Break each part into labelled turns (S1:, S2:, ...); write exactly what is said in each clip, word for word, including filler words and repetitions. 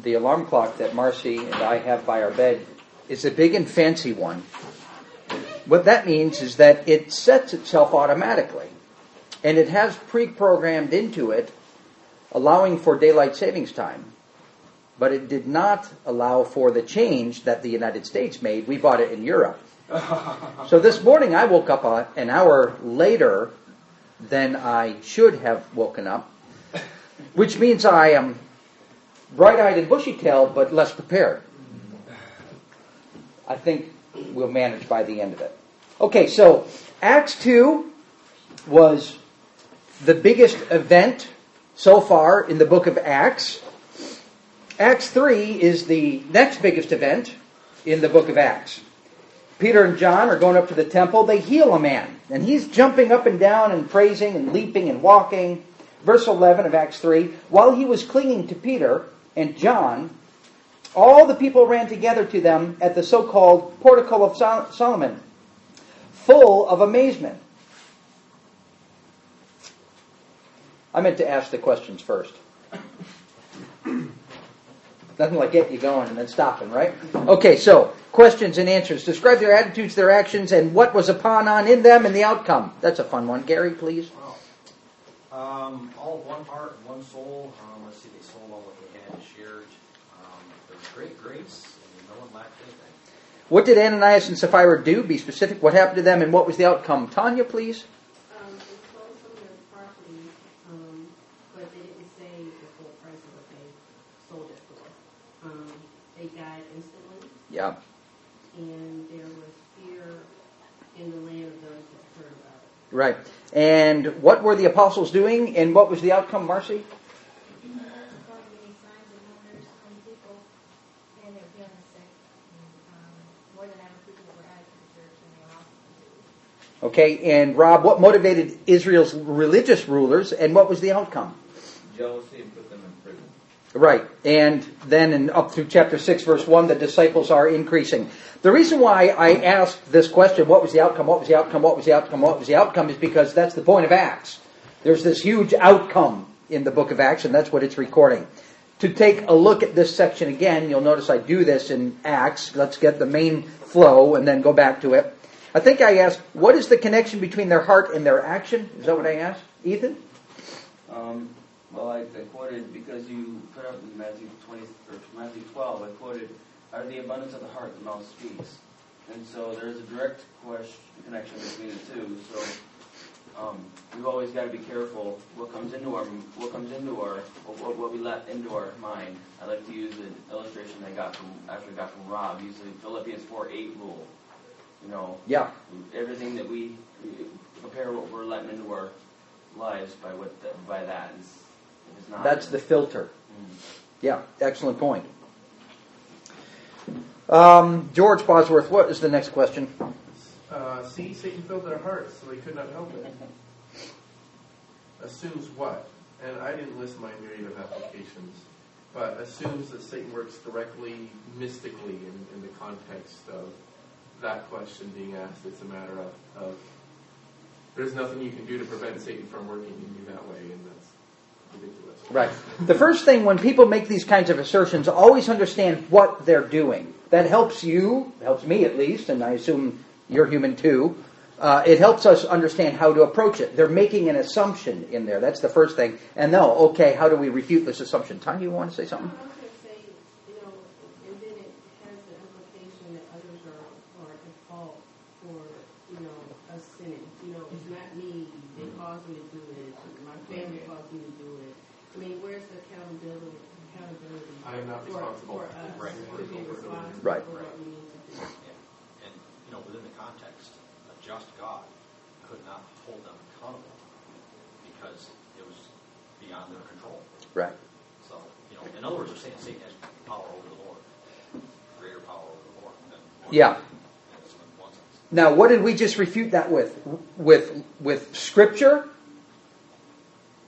S1: the alarm clock that Marcy and I have by our bed is a big and fancy one. What that means is that it sets itself automatically. And it has pre-programmed into it, allowing for daylight savings time. But it did not allow for the change that the United States made. We bought it in Europe. So this morning I woke up a, an hour later than I should have woken up, which means I am bright-eyed and bushy-tailed, but less prepared. I think we'll manage by the end of it. Okay, so Acts two was the biggest event so far in the book of Acts. Acts three is the next biggest event in the book of Acts. Peter and John are going up to the temple. They heal a man, and he's jumping up and down and praising and leaping and walking. Verse eleven of Acts three, while he was clinging to Peter and John, all the people ran together to them at the so-called Portico of Sol- Solomon, full of amazement. I meant to ask the questions first. Nothing like getting you going and then stopping, right? Okay, so questions and answers. Describe their attitudes, their actions, and what was upon on in them and the outcome. That's a fun one. Gary, please.
S2: Wow. Um, all of one heart and one soul. Um, let's see, they sold all what they had and shared. Um, there was great grace, and no one lacked anything.
S1: What did Ananias and Sapphira do? Be specific. What happened to them and what was the outcome? Tanya, please.
S3: Um, they sold some of their property, um, but they didn't say the full price of what they sold it for. Um, they died instantly.
S1: Yeah.
S3: And there was fear in the land of those that heard about it.
S1: Right. And what were the apostles doing and what was the outcome, Marcy?
S4: Performing many signs and wonders on people, and they were healing the sick. And, um, more than ever, people were added to the church, and they were awesome.
S1: Okay, and Rob, what motivated Israel's religious rulers and what was the outcome?
S5: Jealousy and put them in prison.
S1: Right. And then in up through chapter six, verse one, the disciples are increasing. The reason why I asked this question, what was the outcome, what was the outcome, what was the outcome, what was the outcome, is because that's the point of Acts. There's this huge outcome in the book of Acts, and that's what it's recording. To take a look at this section again, you'll notice I do this in Acts. Let's get the main flow and then go back to it. I think I asked, what is the connection between their heart and their action? Is that what I asked? Ethan?
S5: Um, well, I, I quoted, because you put out in Matthew twenty or Matthew twelve, I quoted, out of the abundance of the heart the mouth speaks. And so there's a direct question, connection between the two. So um, we've always got to be careful what comes into our what comes into our what, what we let into our mind. I like to use an illustration I got from actually got from Rob, using Philippians four eight rule. You know,
S1: Yeah.
S5: everything that we, we compare what we're letting into our lives by what the, by that is, is not.
S1: That's the filter.
S5: Mm.
S1: Yeah, excellent point. Um, George Bosworth, what is the next question?
S6: Uh, see, Satan filled their hearts, so they could not help it. Assumes what? And I didn't list my myriad of applications, but assumes that Satan works directly, mystically, in, in the context of that question being asked. It's a matter of, of there's nothing you can do to prevent Satan from working in you that way, and that's ridiculous.
S1: Right. The first thing when people make these kinds of assertions, always understand what they're doing. That helps you, helps me at least, and I assume you're human too. Uh, it helps us understand how to approach it. They're making an assumption in there. That's the first thing. And no, okay, how do we refute this assumption? Tanya, you want to say something?
S3: I was going to say, you know, and then it has the implication that others are, are at fault for, you know, us sinning. You know, it's not me. They caused me to do it. My family caused me to do it. I mean, where's the accountability? Accountability
S6: I am not
S3: for,
S6: responsible.
S3: for us
S2: Right.
S3: to be responsible
S1: Right.
S3: for what we need to do.
S2: Yeah. And, you know, within the context, a just God could not hold them accountable because it was beyond their control.
S1: Right.
S2: So, you know, in other words, they're saying Satan has power over the Lord, greater power over the Lord than
S1: Yeah.
S2: That's in one sense.
S1: Now, what did we just refute that with? With with Scripture?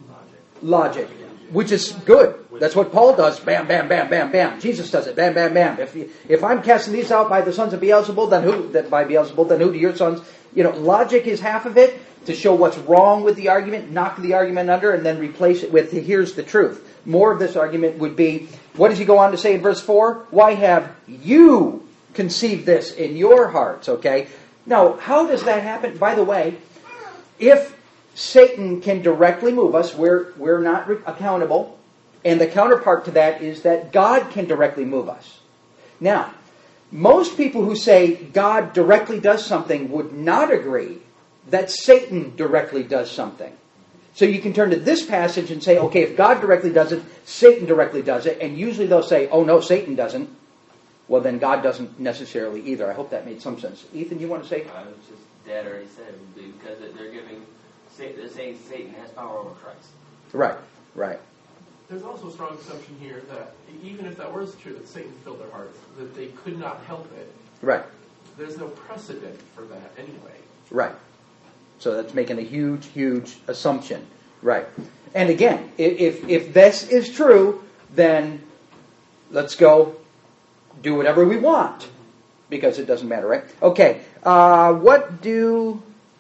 S1: Logic. Which is good. That's what Paul does. Bam, bam, bam, bam, bam. Jesus does it. Bam, bam, bam. If if I'm casting these out by the sons of Beelzebul, then who? That by Beelzebul, then who do your sons? You know, logic is half of it. To show what's wrong with the argument, knock the argument under, and then replace it with here's the truth. More of this argument would be, what does he go on to say in verse four? Why have you conceived this in your hearts? Okay. Now, how does that happen? By the way, if Satan can directly move us, we're, we're not re- accountable. And the counterpart to that is that God can directly move us. Now, most people who say God directly does something would not agree that Satan directly does something. So you can turn to this passage and say, okay, if God directly does it, Satan directly does it. And usually they'll say, oh no, Satan doesn't. Well, then God doesn't necessarily either. I hope that made some sense. Ethan, you want to say?
S5: I was just, Dad already said, because they're giving, they're saying Satan has power over Christ.
S1: Right, right.
S6: There's also a strong assumption here that even if that was true, that Satan filled their hearts, that they could not help it.
S1: Right.
S6: There's no precedent for that anyway.
S1: Right. So that's making a huge, huge assumption. Right. And again, if if this is true, then let's go do whatever we want. Because it doesn't matter, right? Okay. Uh, what do...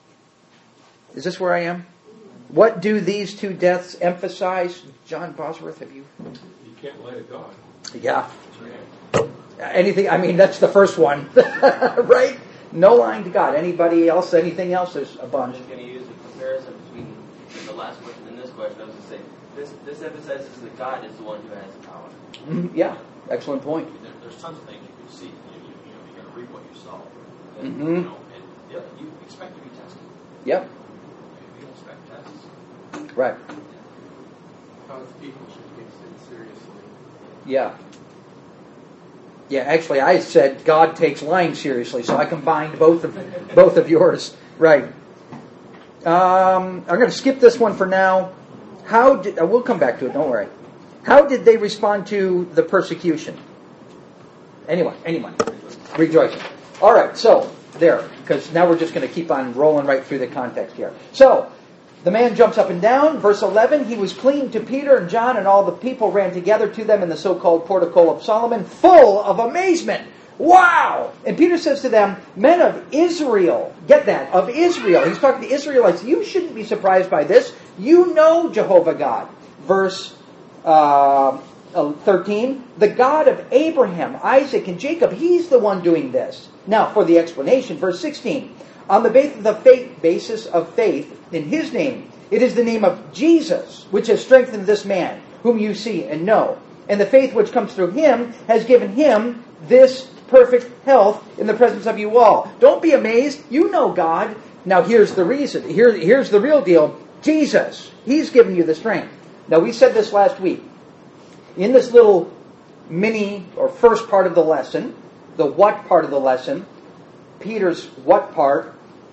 S1: Is this where I am? What do these two deaths emphasize? John Bosworth, have you...
S7: You can't lie to God.
S1: Yeah. Anything, I mean, that's the first one. Right? No lying to God. Anybody else, anything else? There's a
S5: I'm
S1: bunch.
S5: just going to use a comparison between the last question and this question. I was going to say, this, this emphasizes that God is the one who has the power.
S1: Mm, yeah. Excellent point.
S2: There, there's tons of things you can see. You, you, you know, you're going to reap what you sow. And,
S1: Mm-hmm.
S2: you know, and yeah, you expect to be tested.
S1: Yep.
S2: You don't expect tests.
S1: Right.
S6: God's people should take sin seriously.
S1: Yeah. Yeah, actually, I said God takes lying seriously, so I combined both of both of yours. Right. Um, I'm going to skip this one for now. How did, uh, we'll come back to it, don't worry. How did they respond to the persecution? Anyone? Anyone? Rejoicing. All right, so, there, because now we're just going to keep on rolling right through the context here. So, the man jumps up and down. Verse eleven, he was clinging to Peter and John, and all the people ran together to them in the so-called portico of Solomon, full of amazement. Wow! And Peter says to them, men of Israel, get that, of Israel. He's talking to Israelites. You shouldn't be surprised by this. You know Jehovah God. Verse uh, thirteen, the God of Abraham, Isaac, and Jacob, he's the one doing this. Now, for the explanation, verse sixteen, on the basis of the faith, basis of faith in his name, it is the name of Jesus which has strengthened this man, whom you see and know. And the faith which comes through him has given him this perfect health in the presence of you all. Don't be amazed. You know God. Now here's the reason. Here, here's the real deal. Jesus. He's given you the strength. Now we said this last week. In this little mini or first part of the lesson, the what part of the lesson, Peter's what part,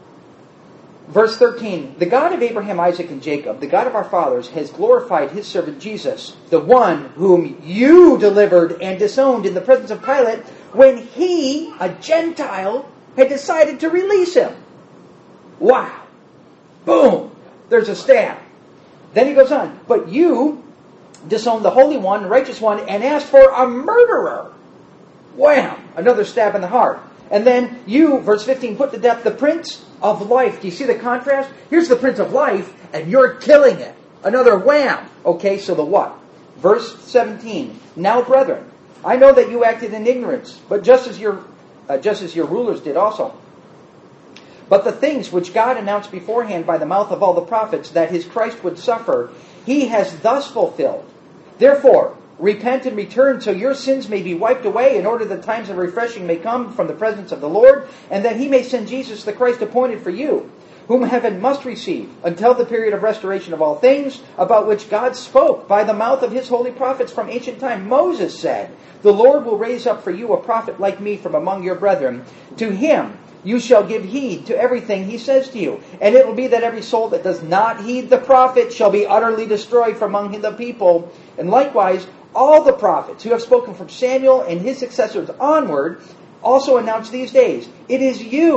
S1: verse thirteen, the God of Abraham, Isaac, and Jacob, the God of our fathers, has glorified his servant Jesus, the one whom you delivered and disowned in the presence of Pilate when he, a Gentile, had decided to release him. Wow. Boom. There's a stab. Then he goes on, but you disowned the Holy One, the Righteous One, and asked for a murderer. Wham. Another stab in the heart. And then you, verse fifteen, put to death the Prince of Life. Do you see the contrast? Here's the Prince of Life, and you're killing it. Another wham. Okay, so the what? Verse seventeen. Now, brethren, I know that you acted in ignorance, but just as your, uh, just as your rulers did also. But the things which God announced beforehand by the mouth of all the prophets, that his Christ would suffer, he has thus fulfilled. Therefore, repent and return so your sins may be wiped away, in order that times of refreshing may come from the presence of the Lord, and that he may send Jesus the Christ appointed for you, whom heaven must receive, until the period of restoration of all things, about which God spoke by the mouth of his holy prophets from ancient time. Moses said, the Lord will raise up for you a prophet like me from among your brethren. To him you shall give heed to everything he says to you. And it will be that every soul that does not heed the prophet shall be utterly destroyed from among the people. And likewise, all the prophets who have spoken from Samuel and his successors onward also announce these days, it is you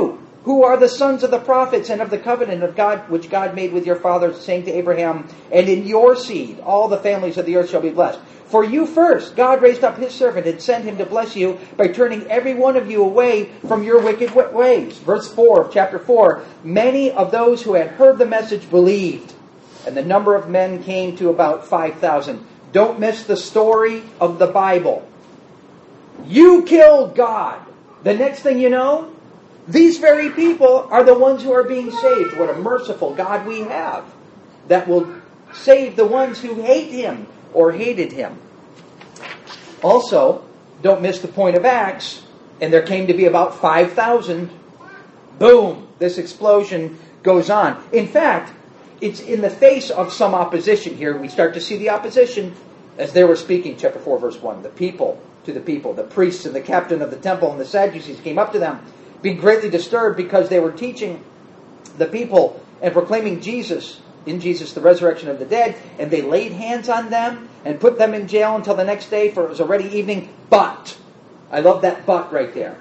S1: who are the sons of the prophets and of the covenant of God, which God made with your fathers, saying to Abraham, and in your seed all the families of the earth shall be blessed. For you first, God raised up his servant and sent him to bless you by turning every one of you away from your wicked ways. Verse four of chapter four, many of those who had heard the message believed, and the number of men came to about five thousand. Don't miss the story of the Bible. You killed God. The next thing you know, these very people are the ones who are being saved. What a merciful God we have that will save the ones who hate him or hated him. Also, don't miss the point of Acts, and there came to be about five thousand. Boom! This explosion goes on. In fact, it's in the face of some opposition here. We start to see the opposition as they were speaking, chapter four, verse one. The people to the people, the priests and the captain of the temple and the Sadducees came up to them, being greatly disturbed because they were teaching the people and proclaiming Jesus, in Jesus the resurrection of the dead, and they laid hands on them and put them in jail until the next day, for it was already evening. But, I love that but right there.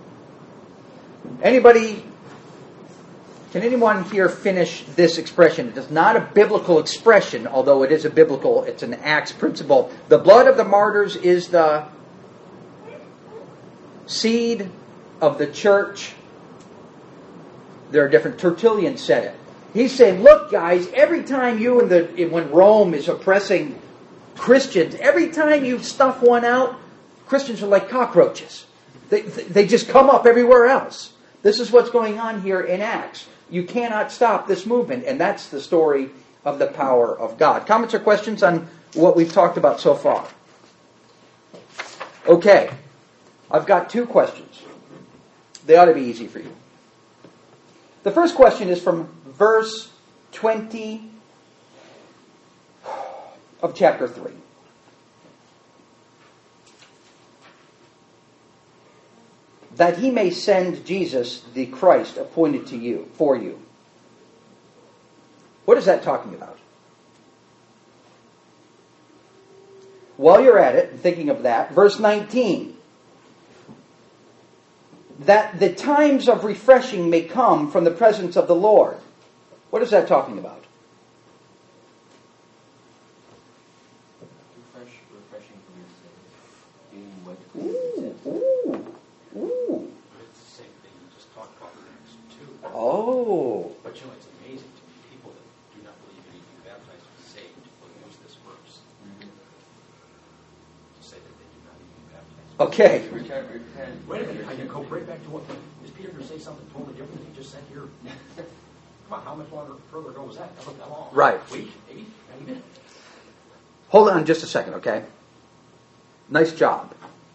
S1: Anybody, can anyone here finish this expression? It is not a biblical expression, although it is a biblical, it's an Acts principle. The blood of the martyrs is the seed of the church. There are different, Tertullian said it. He's saying, look guys, every time you in the, when Rome is oppressing Christians, every time you stuff one out, Christians are like cockroaches. They, they just come up everywhere else. This is what's going on here in Acts. You cannot stop this movement, and that's the story of the power of God. Comments or questions on what we've talked about so far? Okay. I've got two questions. They ought to be easy for you. The first question is from verse twenty of chapter three. That he may send Jesus, the Christ, appointed to you, for you. What is that talking about? While you're at it, thinking of that, verse nineteen. That the times of refreshing may come from the presence of the Lord. What is that talking about?
S5: Refresh, refreshing from your sins. Being what?
S1: Ooh, ooh, ooh.
S2: It's the same thing you just talked about in Acts two.
S1: Oh.
S2: But you know, it's amazing to me, people that do not believe in being baptized or saved will use this verse
S5: Mm-hmm.
S2: to say that they do not need to be baptized.
S1: Okay.
S5: Repent, repent.
S2: Wait a minute, I can go right back to what, is Peter going to say something totally different than he just said here? Come on, how much longer further ago was that? That wasn't that long.
S1: Right.
S2: A week, maybe, not even.
S1: Hold on just a second, okay? Nice job.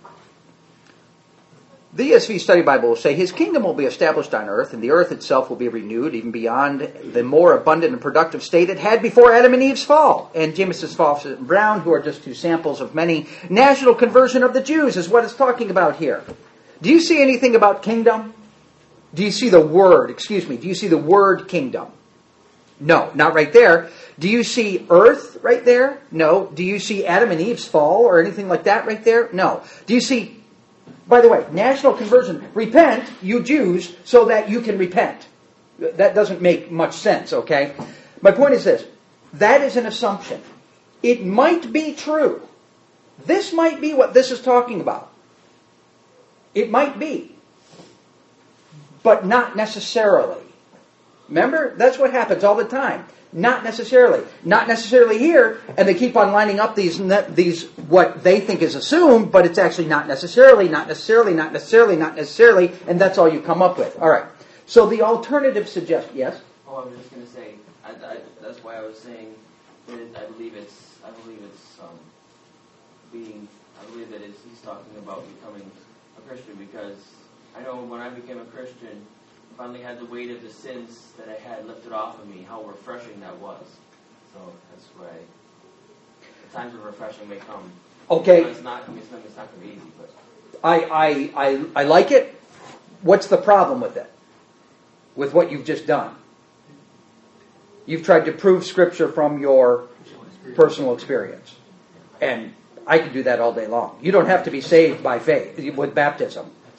S1: The E S V Study Bible will say, His kingdom will be established on earth, and the earth itself will be renewed, even beyond the more abundant and productive state it had before Adam and Eve's fall. And Jameson's Fawcett and Brown, who are just two samples of many, national conversion of the Jews is what it's talking about here. Do you see anything about kingdom? Do you see the word, excuse me, do you see the word kingdom? No, not right there. Do you see earth right there? No. Do you see Adam and Eve's fall or anything like that right there? No. Do you see, by the way, national conversion, repent, you Jews, so that you can repent. That doesn't make much sense, okay? My point is this. That is an assumption. It might be true. This might be what this is talking about. It might be. But not necessarily. Remember? That's what happens all the time. Not necessarily. Not necessarily here, and they keep on lining up these, these what they think is assumed, but it's actually not necessarily, not necessarily, not necessarily, not necessarily, and that's all you come up with. All right. So the alternative suggests, yes?
S5: Oh, I was just going to say, I, I, that's why I was saying that it, I believe it's, I believe it's um, being, I believe that it's, he's talking about becoming a Christian, because I know when I became a Christian, I finally had the weight of the sins that I had lifted off of me, how refreshing that was. So that's why the times of refreshing may come.
S1: Okay.
S5: It's not, it's not, it's not going to be easy, but
S1: I, I, I, I like it. What's the problem with it? With what you've just done? You've tried to prove Scripture from your personal experience. And I can do that all day long. You don't have to be saved by faith, with baptism.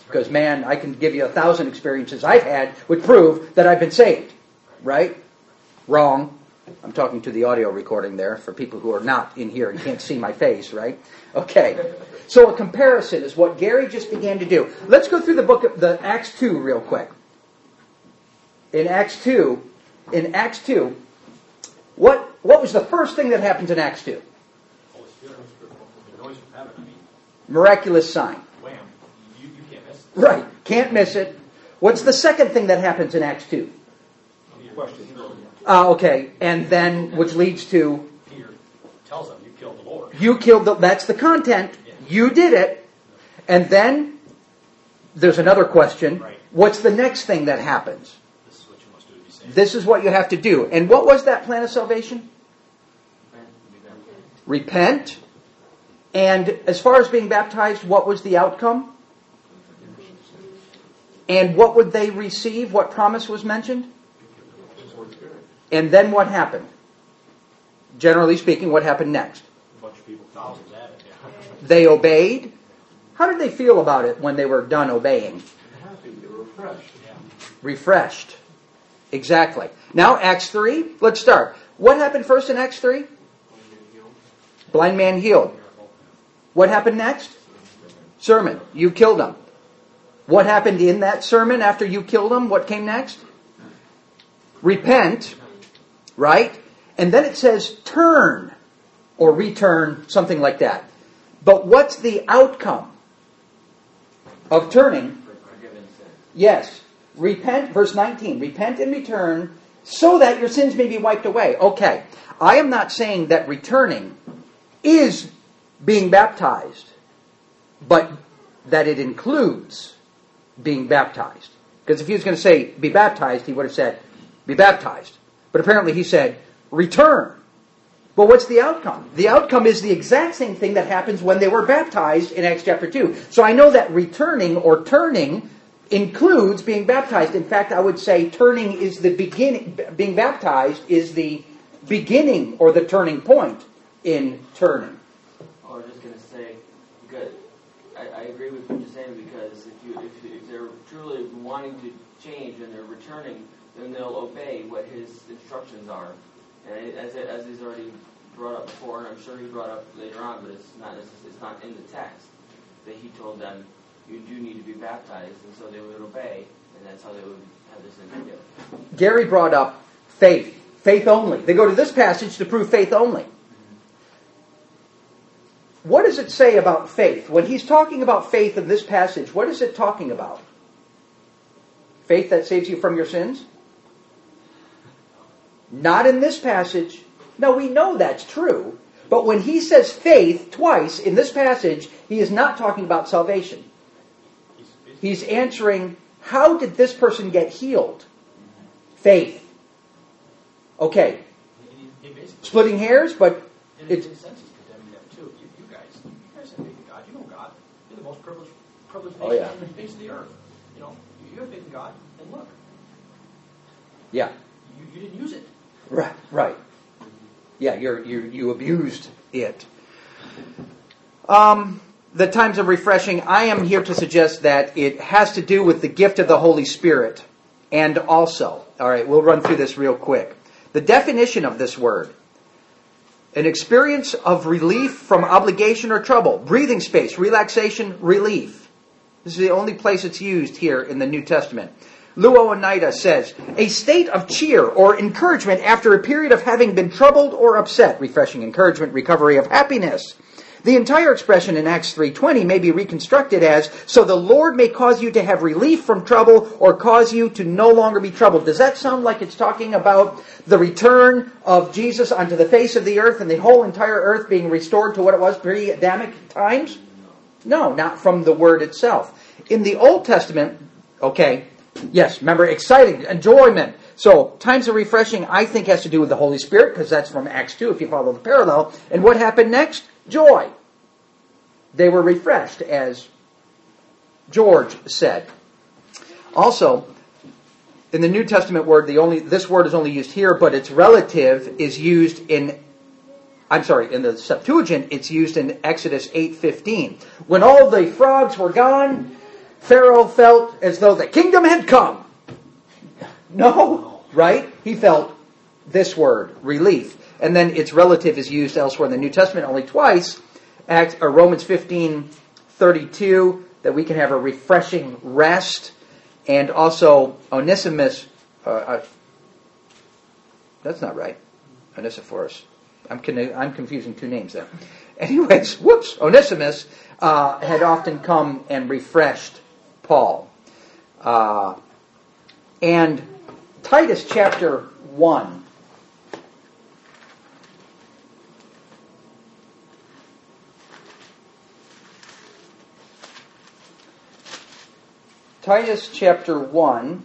S1: Because, man, I can give you a thousand experiences I've had would prove that I've been saved. Right? Wrong. I'm talking to the audio recording there for people who are not in here and can't see my face, right? Okay. So a comparison is what Gary just began to do. Let's go through the book of the Acts two real quick. In Acts two, in Acts two, what what was the first thing that happens in Acts two?
S2: Holy Spirit, the noise from heaven. I mean,
S1: Miraculous sign.
S2: wham! You, you can't miss it.
S1: Right. Can't miss it. What's the second thing that happens in Acts two?
S2: Question.
S1: Uh, okay. And then, which leads to,
S2: Peter tells them, "You killed the Lord."
S1: you killed the, that's the content. You did it. And then, there's another question.
S2: Right.
S1: What's the next thing that happens?
S2: This is what you must do to be saved.
S1: This is what you have to do. And what was that plan of salvation? Repent. And as far as being baptized, what was the outcome? And what would they receive? What promise was mentioned? And then what happened? Generally speaking, what happened next?
S2: A bunch of people, thousands added. Yeah.
S1: They obeyed. How did they feel about it when they were done obeying?
S6: Happy, they were refreshed.
S2: Yeah.
S1: Refreshed. Exactly. Now, Acts three. Let's start. What happened first in Acts three? Blind man healed. What happened next? Sermon. You killed him. What happened in that sermon after you killed him? What came next? Repent. Right? And then it says turn. Or return. Something like that. But what's the outcome of turning? Yes. Repent, verse nineteen. Repent and return so that your sins may be wiped away. Okay. I am not saying that returning is being baptized, but that it includes being baptized. Because if he was going to say be baptized, he would have said be baptized. But apparently he said return. But what's the outcome? The outcome is the exact same thing that happens when they were baptized in Acts chapter two. So I know that returning or turning includes being baptized. In fact, I would say turning is the beginning, being baptized is the beginning or the turning point in turning.
S5: I was just going to say, because I, I agree with what you're saying, because if you if, if they're truly wanting to change and they're returning, then they'll obey what his instructions are. And as as he's already brought up before, and I'm sure he brought up later on, but it's not it's not in the text that he told them you do need to be baptized, and so they would obey, and that's how they would have this initiative.
S1: Gary brought up faith, faith only. They go to this passage to prove faith only. What does it say about faith? When he's talking about faith in this passage, what is it talking about? Faith that saves you from your sins? Not in this passage. No, we know that's true. But when he says faith twice in this passage, he is not talking about salvation. He's answering, how did this person get healed? Faith. Okay. Splitting hairs, but it's...
S2: Privileged, privileged
S1: Oh, yeah.
S2: on the face of the earth. You know, you have faith in God, and look,
S1: Yeah.
S2: you, you didn't use it.
S1: Right, right. Yeah, you're, you you abused it. Um, the times of refreshing, I am here to suggest that it has to do with the gift of the Holy Spirit. And also, all right, we'll run through this real quick. The definition of this word: an experience of relief from obligation or trouble. Breathing space, relaxation, relief. This is the only place it's used here in the New Testament. Luo Oneida says, a state of cheer or encouragement after a period of having been troubled or upset. Refreshing encouragement, recovery of happiness. The entire expression in Acts three twenty may be reconstructed as, so the Lord may cause you to have relief from trouble or cause you to no longer be troubled. Does that sound like it's talking about the return of Jesus onto the face of the earth and the whole entire earth being restored to what it was pre-Adamic times? No, not from the word itself. In the Old Testament, okay, yes, remember, exciting, enjoyment. So, times of refreshing, I think, has to do with the Holy Spirit, because that's from Acts two, if you follow the parallel. And what happened next? Joy. They were refreshed, as George said. Also, in the New Testament word, the only this word is only used here, but its relative is used in, I'm sorry, in the Septuagint, it's used in Exodus eight fifteen. When all the frogs were gone, Pharaoh felt as though the kingdom had come. No, right? He felt this word, relief. And then its relative is used elsewhere in the New Testament only twice. Acts, or Romans fifteen thirty-two, that we can have a refreshing rest. And also Onesimus, uh, uh, that's not right. Onesiphorus. I'm, con- I'm confusing two names there. Anyways, whoops, Onesimus uh, had often come and refreshed Paul. Uh, and Titus chapter one. Titus chapter one,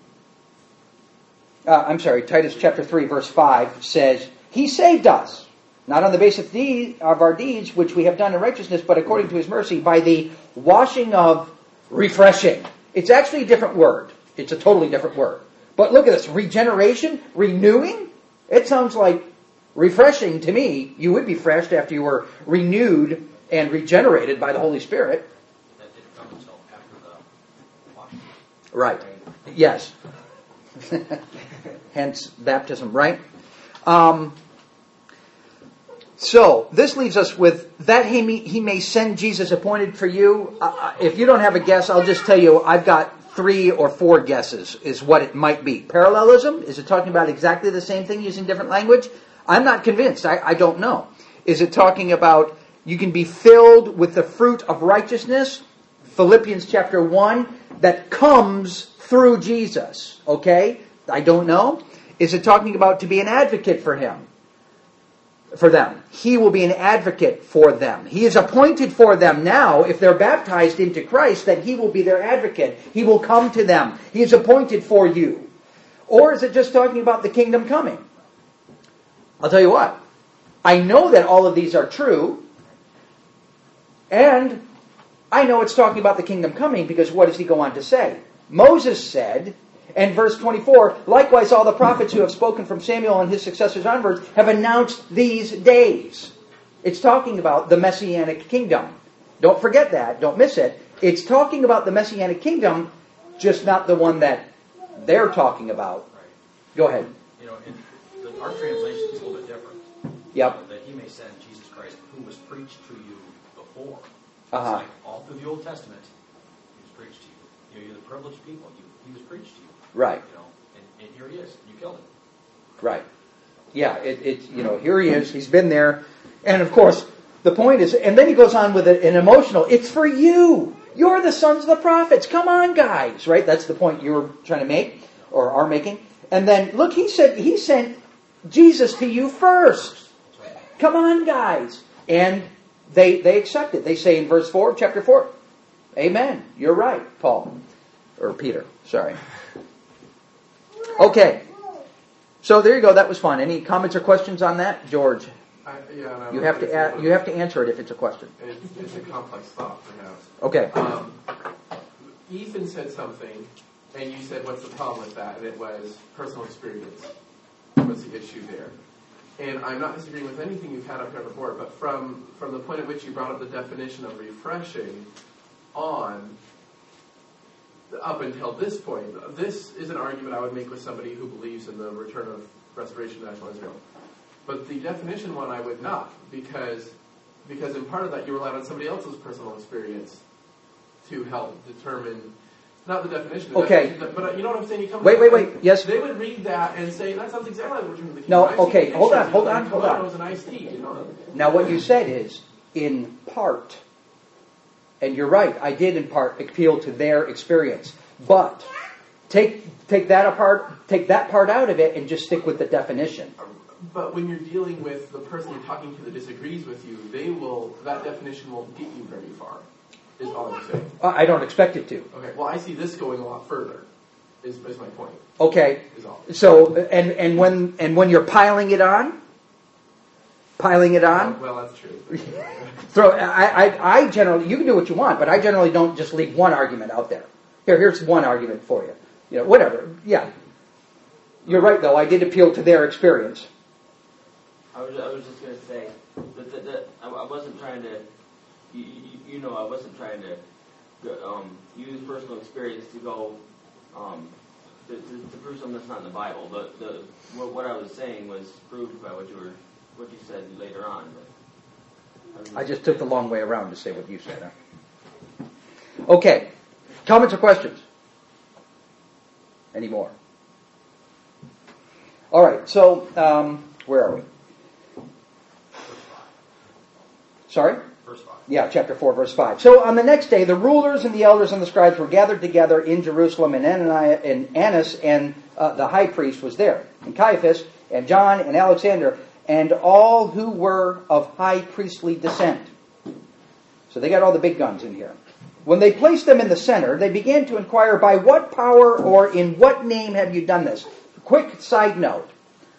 S1: uh, I'm sorry, Titus chapter three, verse five says, He saved us, not on the basis of, deed, of our deeds, which we have done in righteousness, but according to His mercy, by the washing of refreshing. It's actually a different word. It's a totally different word. But look at this, regeneration, renewing. It sounds like refreshing to me. You would be refreshed after you were renewed and regenerated by the Holy Spirit.
S2: That didn't come until after the washing.
S1: Right. Yes. Hence baptism, right? Um, so, this leaves us with, that he may, he may send Jesus appointed for you. Uh, if you don't have a guess, I'll just tell you, I've got three or four guesses, is what it might be. Parallelism? Is it talking about exactly the same thing using different language? I'm not convinced. I, I don't know. Is it talking about you can be filled with the fruit of righteousness? Philippians chapter one, that comes through Jesus. Okay? I don't know. Is it talking about to be an advocate for Him? For them. He will be an advocate for them. He is appointed for them now, if they're baptized into Christ, that He will be their advocate. He will come to them. He is appointed for you. Or is it just talking about the kingdom coming? I'll tell you what. I know that all of these are true. And I know it's talking about the kingdom coming, because what does he go on to say? Moses said, and verse twenty-four, likewise all the prophets who have spoken from Samuel and his successors onwards have announced these days. It's talking about the Messianic kingdom. Don't forget that. Don't miss it. It's talking about the Messianic kingdom, just not the one that they're talking about.
S2: Right.
S1: Go ahead.
S2: You know, in the, our translation is a little bit different.
S1: Yep.
S2: Uh, that He may send Jesus Christ, who was preached to you before.
S1: Uh-huh.
S2: It's like all through the Old Testament, He was preached to you. You know, you're the privileged people. You, he was preached to you.
S1: Right.
S2: You know, and, and here He is. You killed Him.
S1: Right. Yeah, it, it, you know, here he is. He's been there. And of course, the point is, and then he goes on with an emotional, it's for you. You're the sons of the prophets. Come on, guys. Right? That's the point you were trying to make, or are making. And then, look, he said, he sent Jesus to you first. Come on, guys. And they they accept it. They say in verse four, chapter four, Amen. You're right, Paul. Or Peter. Sorry. Okay. So there you go. That was fun. Any comments or questions on that, George?
S6: I, yeah, and I
S1: You
S6: would
S1: have to
S6: say
S1: a-
S6: it's-
S1: you have to answer it if it's a question.
S6: It's, it's a complex thought, perhaps.
S1: Okay.
S6: Um, Ethan said something, and you said, what's the problem with that? And it was personal experience was the issue there. And I'm not disagreeing with anything you've had up here before, but from, from the point at which you brought up the definition of refreshing on, up until this point, this is an argument I would make with somebody who believes in the return of restoration of national Israel. But the definition one I would not, because because in part of that you relied on somebody else's personal experience to help determine, not the definition. The
S1: Okay.
S6: definition, but you know what I'm saying? You come
S1: Wait, wait, wait. Yes.
S6: They would read that and say, that sounds exactly like the return of the kingdom.
S1: No,
S6: I've seen
S1: okay, hold on,
S6: pictures,
S1: hold
S6: you know,
S1: on,
S6: they
S1: hold
S6: come out,
S1: on.
S6: It was an iced tea, you know.
S1: Now what you said is, in part, and you're right, I did in part appeal to their experience. But take take that apart, take that part out of it and just stick with the definition.
S6: But when you're dealing with the person you're talking to that disagrees with you, they will, that definition won't get you very far, is all I'm saying.
S1: Uh, I don't expect it to.
S6: Okay, well, I see this going a lot further, is, is my point,
S1: Okay.
S6: is all.
S1: So and and when and when you're piling it on, piling it on,
S6: Well, that's true.
S1: throw. I, I I generally, you can do what you want, but I generally don't just leave one argument out there. Here, here's one argument for you. You know, whatever. Yeah. You're right, though. I did appeal to their experience.
S5: I was, I was just going to say that, that, that I, I wasn't trying to, you, you, you know, I wasn't trying to um, use personal experience to go um, to, to, to prove something that's not in the Bible. The, the what, what I was saying was proved by what you were what you said later on. But
S1: I just took the long way around to say what you said. Huh? Okay. Comments or questions? Any more? All right. So, um, where are we? Sorry?
S2: Verse five.
S1: Yeah, chapter four, verse five. So on the next day, the rulers and the elders and the scribes were gathered together in Jerusalem, and Ananias and, Annas and uh, the high priest was there, and Caiaphas and John and Alexander, and all who were of high priestly descent. So they got all the big guns in here. When they placed them in the center, they began to inquire, by what power or in what name have you done this? Quick side note.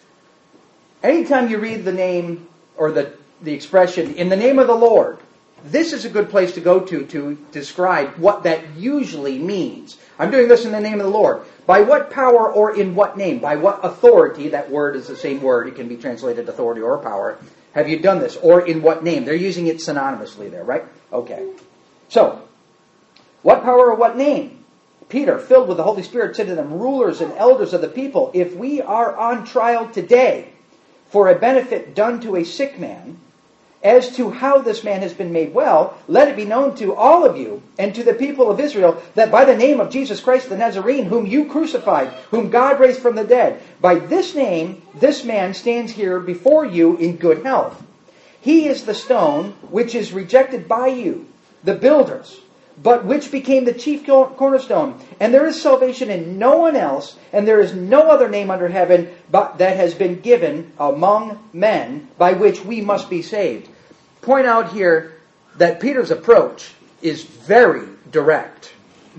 S1: Anytime you read the name or the, the expression, in the name of the Lord, this is a good place to go to to describe what that usually means. I'm doing this in the name of the Lord. By what power or in what name? By what authority? That word is the same word. It can be translated authority or power. Have you done this? Or in what name? They're using it synonymously there, right? Okay. So, what power or what name? Peter, filled with the Holy Spirit, said to them, rulers and elders of the people, if we are on trial today for a benefit done to a sick man, as to how this man has been made well, let it be known to all of you and to the people of Israel that by the name of Jesus Christ the Nazarene, whom you crucified, whom God raised from the dead, by this name this man stands here before you in good health. He is the stone which is rejected by you, the builders, but which became the chief cornerstone. And there is salvation in no one else, and there is no other name under heaven but that has been given among men by which we must be saved. Point out here that Peter's approach is very direct.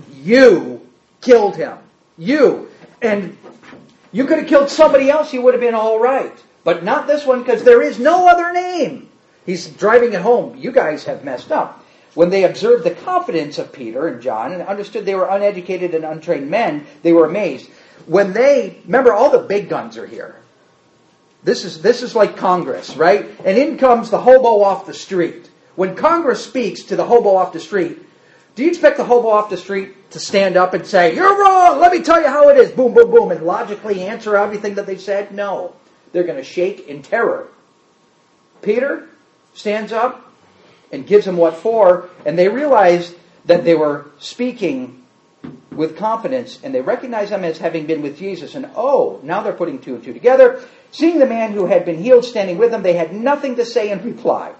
S1: You killed him. You. And you could have killed somebody else, you would have been all right. But not this one, because there is no other name. He's driving it home. You guys have messed up. When they observed the confidence of Peter and John and understood they were uneducated and untrained men, they were amazed. When they, remember, all the big guns are here. This is this is like Congress, right? And in comes the hobo off the street. When Congress speaks to the hobo off the street, do you expect the hobo off the street to stand up and say, you're wrong, let me tell you how it is, boom, boom, boom, and logically answer everything that they've said? No. They're going to shake in terror. Peter stands up and gives them what for, and they realized that they were speaking with confidence, and they recognized them as having been with Jesus, and oh, now they're putting two and two together. Seeing the man who had been healed standing with them, they had nothing to say in reply.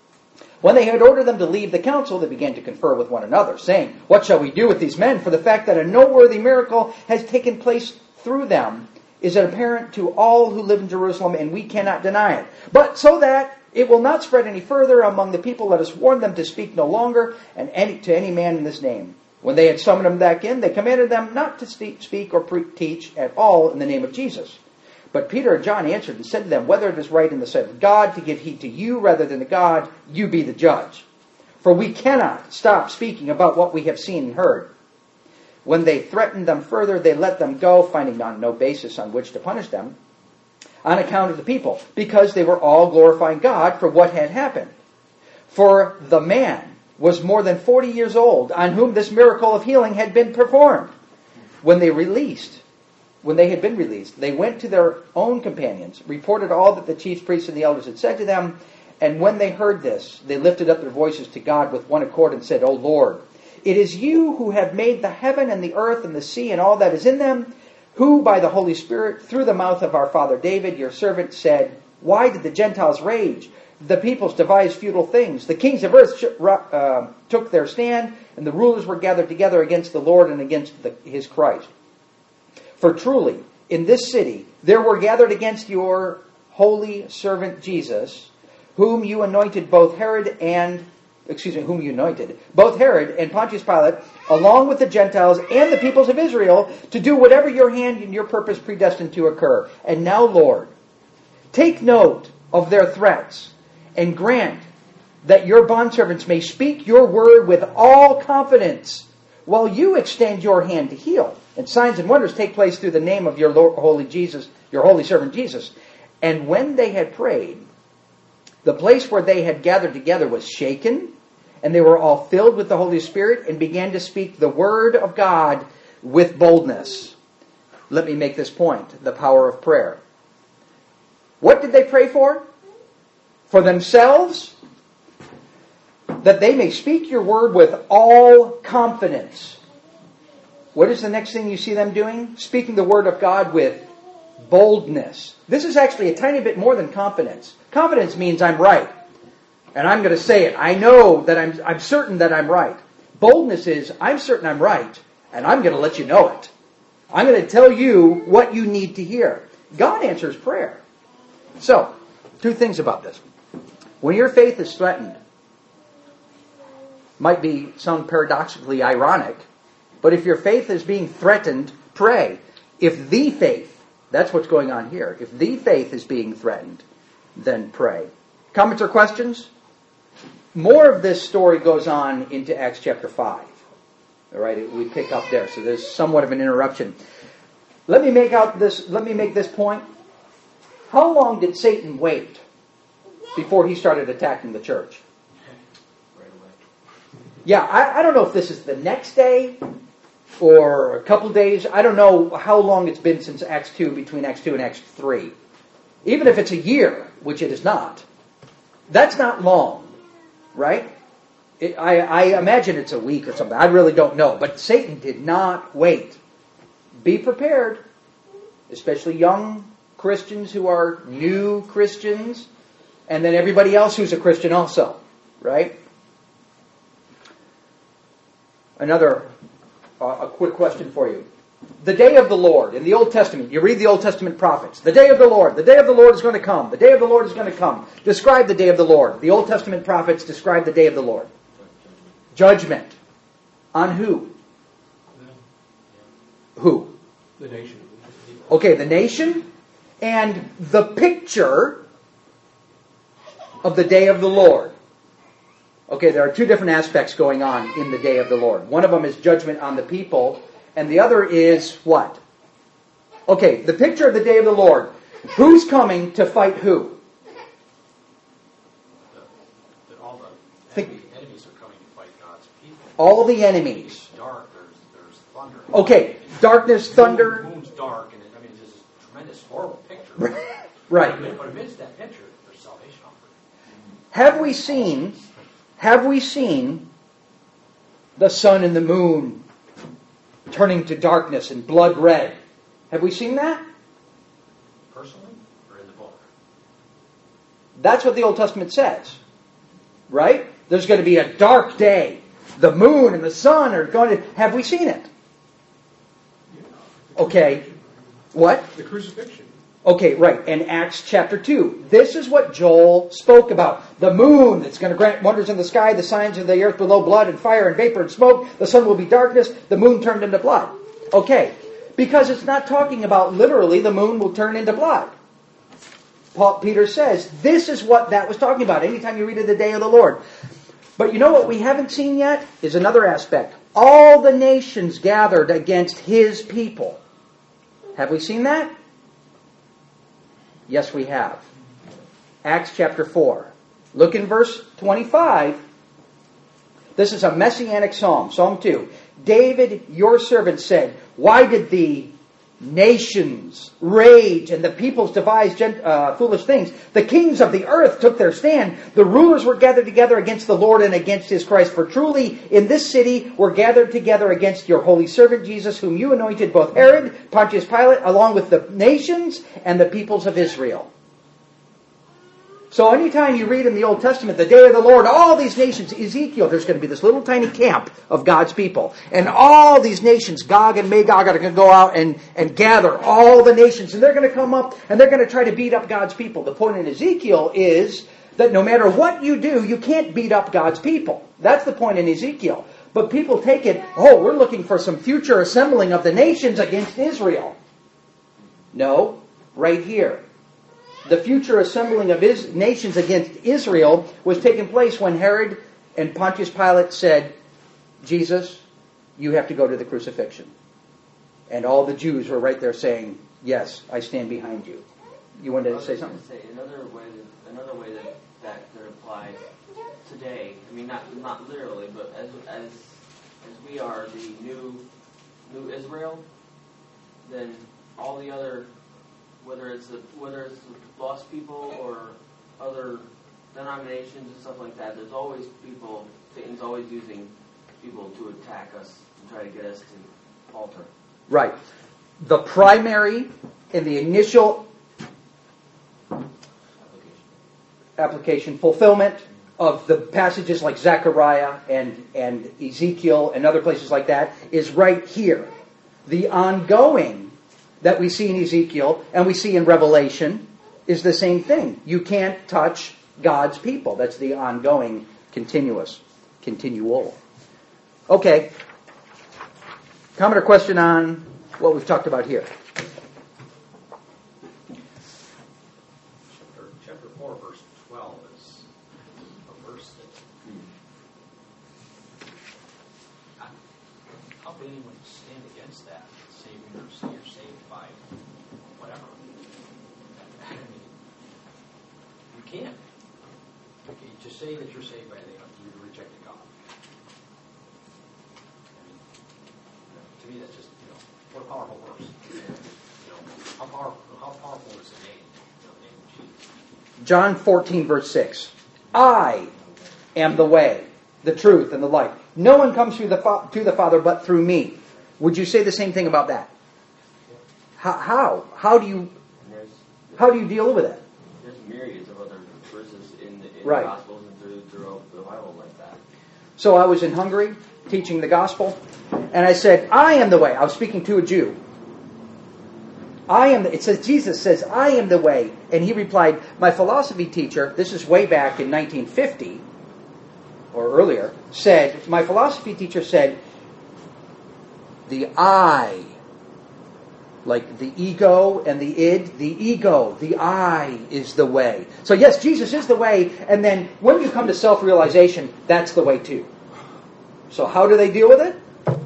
S1: When they had ordered them to leave the council, they began to confer with one another, saying, what shall we do with these men? For the fact that a noteworthy miracle has taken place through them is apparent to all who live in Jerusalem, and we cannot deny it. But so that it will not spread any further among the people, let us warn them to speak no longer and any, to any man in this name. When they had summoned them back in, they commanded them not to speak or pre- teach at all in the name of Jesus. But Peter and John answered and said to them, whether it is right in the sight of God to give heed to you rather than to God, you be the judge. For we cannot stop speaking about what we have seen and heard. When they threatened them further, they let them go, finding on no basis on which to punish them, on account of the people, because they were all glorifying God for what had happened. For the man was more than forty years old, on whom this miracle of healing had been performed. When they released, when they had been released, they went to their own companions, reported all that the chief priests and the elders had said to them, and when they heard this, they lifted up their voices to God with one accord and said, O Lord, it is you who have made the heaven and the earth and the sea and all that is in them, who by the Holy Spirit, through the mouth of our father David, your servant, said, why did the Gentiles rage? The peoples devised futile things. The kings of earth uh, took their stand, and the rulers were gathered together against the Lord and against the, his Christ. For truly, in this city, there were gathered against your holy servant Jesus, whom you anointed both Herod and, excuse me, whom you anointed, both Herod and Pontius Pilate, along with the Gentiles and the peoples of Israel, to do whatever your hand and your purpose predestined to occur. And now, Lord, take note of their threats, and grant that your bondservants may speak your word with all confidence, while you extend your hand to heal. And signs and wonders take place through the name of your Lord, holy Jesus, your holy servant Jesus. And when they had prayed, the place where they had gathered together was shaken, And they were all filled with the Holy Spirit and began to speak the word of God with boldness. Let me make this point, the power of prayer. What did they pray for? For themselves? That they may speak your word with all confidence. What is the next thing you see them doing? Speaking the word of God with boldness. This is actually a tiny bit more than confidence. Confidence means I'm right. And I'm going to say it. I know that I'm, I'm certain that I'm right. Boldness is, I'm certain I'm right, and I'm going to let you know it. I'm going to tell you what you need to hear. God answers prayer. So, two things about this. When your faith is threatened, might be sound paradoxically ironic, but if your faith is being threatened, pray. If the faith, that's what's going on here, if the faith is being threatened, then pray. Comments or questions? More of this story goes on into Acts chapter five. All right, we pick up there, so there's somewhat of an interruption. Let me make out this. Let me make this point. How long did Satan wait before he started attacking the church?
S2: Right away.
S1: Yeah, I, I don't know if this is the next day or a couple days. I don't know how long it's been since Acts two, between Acts two and Acts three. Even if it's a year, which it is not, that's not long. Right? It, I, I imagine it's a week or something. I really don't know. But Satan did not wait. Be prepared. Especially young Christians who are new Christians. And then everybody else who's a Christian also. Right? Another, uh, a quick question for you. The day of the Lord in the Old Testament, you read the Old Testament prophets. The day of the Lord. The day of the Lord is going to come. The day of the Lord is going to come. Describe the day of the Lord. The Old Testament prophets describe the day of the Lord. Judgment. On who? Who?
S7: The nation.
S1: Okay, the nation. And the picture of the day of the Lord. Okay, there are two different aspects going on in the day of the Lord. One of them is judgment on the people. And the other is what? Okay, the picture of the day of the Lord. Who's coming to fight who?
S2: The, the, all the
S1: Think-
S2: enemy, enemies are coming to fight God's people.
S1: All the enemies.
S2: It's dark. There's there's thunder.
S1: Okay, darkness, thunder.
S2: The moon's dark, and it, I mean, it's just a tremendous, horrible picture.
S1: Right.
S2: But amidst that picture, there's salvation offered.
S1: Have we seen, have we seen the sun and the moon turning to darkness and blood red? Have we seen that?
S2: Personally, or in the book?
S1: That's what the Old Testament says. Right? There's going to be a dark day. The moon and the sun are going to... Have we seen it? Okay. What?
S7: The crucifixion.
S1: Okay, right. And Acts chapter two. This is what Joel spoke about. The moon that's going to grant wonders in the sky, the signs of the earth below, blood and fire and vapor and smoke. The sun will be darkness. The moon turned into blood. Okay. Because it's not talking about literally the moon will turn into blood. Paul, Peter says this is what that was talking about. Anytime you read of the day of the Lord. But you know what we haven't seen yet? Is another aspect. All the nations gathered against his people. Have we seen that? Yes, we have. Acts chapter four. Look in verse twenty-five. This is a messianic psalm. Psalm two. David, your servant, said, why did the nations rage and the peoples devise gent- uh, foolish things? The kings of the earth took their stand. The rulers were gathered together against the Lord and against his Christ. For truly in this city were gathered together against your holy servant Jesus, whom you anointed, both Herod, Pontius Pilate, along with the nations and the peoples of Israel. So anytime you read in the Old Testament, the day of the Lord, all these nations, Ezekiel, there's going to be this little tiny camp of God's people. And all these nations, Gog and Magog, are going to go out and, and gather all the nations. And they're going to come up and they're going to try to beat up God's people. The point in Ezekiel is that no matter what you do, you can't beat up God's people. That's the point in Ezekiel. But people take it, oh, we're looking for some future assembling of the nations against Israel. No, right here. The future assembling of his nations against Israel was taking place when Herod and Pontius Pilate said, Jesus, you have to go to the crucifixion. And all the Jews were right there saying, yes, I stand behind you. You wanted to say something?
S5: Say another way that another way that that could apply to today, I mean, not not literally, but as as as we are the new new Israel, then all the other, whether it's the whether it's the lost people or other denominations and stuff like that, there's always people. Satan's always using people to attack us and try to get us to falter.
S1: Right. The primary and the initial application, fulfillment of the passages like Zechariah and, and Ezekiel and other places like that is right here. The ongoing that we see in Ezekiel and we see in Revelation is the same thing. You can't touch God's people. That's the ongoing, continuous, continual. Okay. Comment or question on what we've talked about here?
S2: Chapter, chapter four, verse twelve is a verse that how, how can anyone stand against that? Saving or say you're saved by whatever. I mean, you can't. Okay, to say that you're saved by anything, you rejected God. I mean, you know, to me, that's just, you know, what a powerful verse. You know, how powerful, how powerful is the name? You know, the name of Jesus.
S1: John fourteen, verse six. I am the way, the truth, and the life. No one comes through the fa- to the Father but through me. Would you say the same thing about that? How? How, how do you
S5: There's,
S1: how do you deal with it?
S5: there's myriads of other verses in the, in
S1: Right.
S5: the Gospels and through, throughout the Bible like that.
S1: So I was in Hungary teaching the gospel, and I said, I am the way. I was speaking to a Jew. I am the, it says, Jesus says, I am the way. And he replied, my philosophy teacher, this is way back in nineteen fifty, or earlier, said, my philosophy teacher said, the I, like the ego and the id, the ego, the I is the way. So yes, Jesus is the way, and then when you come to self-realization, that's the way too. So how do they deal with it?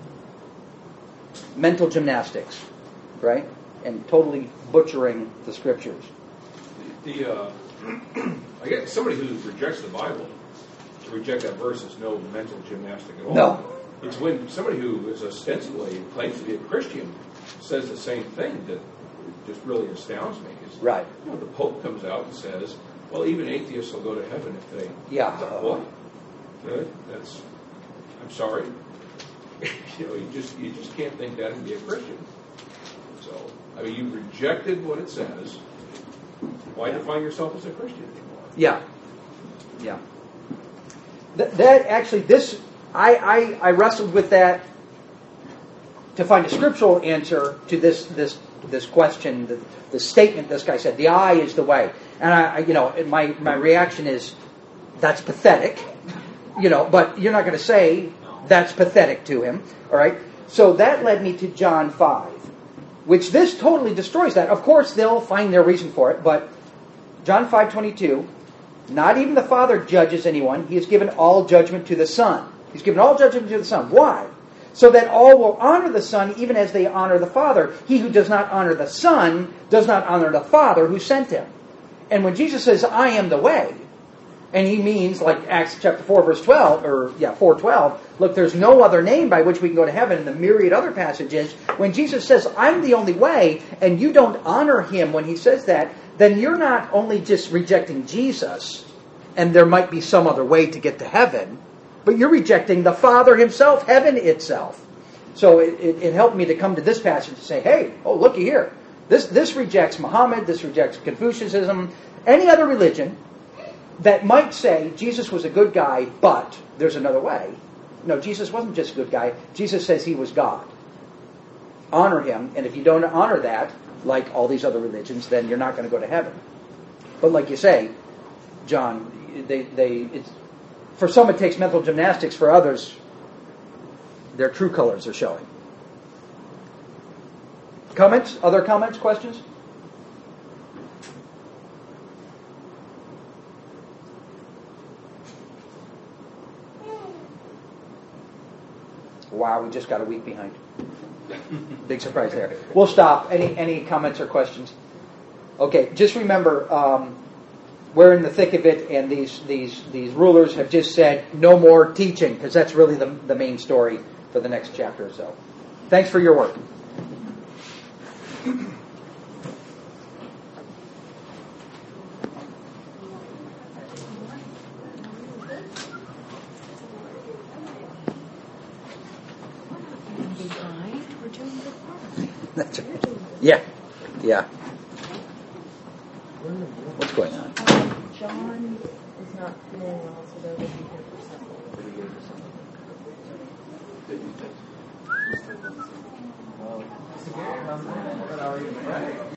S1: Mental gymnastics, right? And totally butchering the scriptures.
S7: The uh, I guess somebody who rejects the Bible, to reject that verse is no mental gymnastic at all.
S1: No.
S7: It's when somebody who is ostensibly claims to be a Christian says the same thing that just really astounds me. Is,
S1: Right.
S7: You know, the Pope comes out and says, "Well, even atheists will go to heaven if they."
S1: Yeah.
S7: It's like, what? Really? That's. I'm sorry. you know, you just you just can't think that and be a Christian. So, I mean, you rejected what it says. Why define yourself as a Christian anymore?
S1: Yeah. Yeah. Th- that actually, this, I, I, I wrestled with that to find a scriptural answer to this this this question, the, the statement this guy said, the I is the way. And I, I you know, and my, my reaction is, that's pathetic. You know, but you're not going to say that's pathetic to him. All right? So that led me to John five, which this totally destroys that. Of course, they'll find their reason for it, but John five twenty-two, not even the Father judges anyone. He has given all judgment to the Son. He's given all judgment to the Son. Why? So that all will honor the Son even as they honor the Father. He who does not honor the Son does not honor the Father who sent him. And when Jesus says, I am the way, and he means, like Acts chapter four, verse twelve, or yeah, four twelve, look, there's no other name by which we can go to heaven, and the myriad other passages. When Jesus says, I'm the only way, and you don't honor him when he says that, then you're not only just rejecting Jesus, and there might be some other way to get to heaven, but you're rejecting the Father himself, heaven itself. So it, it, it helped me to come to this passage and say, hey, oh, looky here. This, this rejects Muhammad, this rejects Confucianism, any other religion that might say Jesus was a good guy, but there's another way. No, Jesus wasn't just a good guy. Jesus says he was God. Honor him, and if you don't honor that, like all these other religions, then you're not going to go to heaven. But like you say, John, they, they, it's, for some it takes mental gymnastics, for others, their true colors are showing. Comments? Other comments? Questions? Wow, we just got a week behind. Big surprise there. We'll stop. Any any comments or questions? Okay, just remember, um, we're in the thick of it, and these these these rulers have just said no more teaching, because that's really the the main story for the next chapter or so. Thanks for your work. That's right. Yeah, yeah. What's going on?
S8: John is not feeling well, so they'll be here for supper.
S6: Well,